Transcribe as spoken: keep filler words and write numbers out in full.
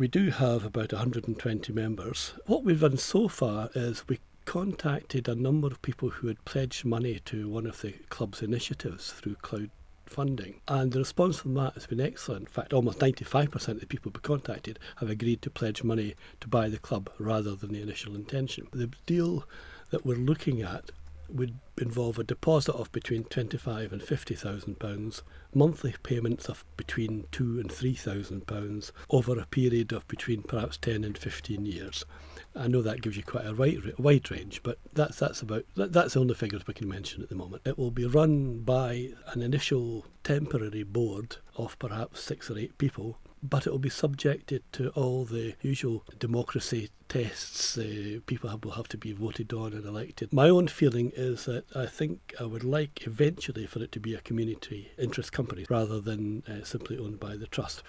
we do have about one hundred twenty members. What we've done so far is we contacted a number of people who had pledged money to one of the club's initiatives through Cloud Funding, and the response from that has been excellent. In fact, almost ninety-five percent of the people we contacted have agreed to pledge money to buy the club rather than the initial intention. The deal that we're looking at would involve a deposit of between twenty-five and fifty thousand pounds, monthly payments of between two and three thousand pounds over a period of between perhaps ten and fifteen years. I know that gives you quite a wide, wide range, but that's that's about that, that's the only figures we can mention at the moment. It will be run by an initial temporary board of perhaps six or eight people, but it will be subjected to all the usual democracy tests. Uh, people have, will have to be voted on and elected. My own feeling is that I think I would like eventually for it to be a community interest company rather than uh, simply owned by the trust.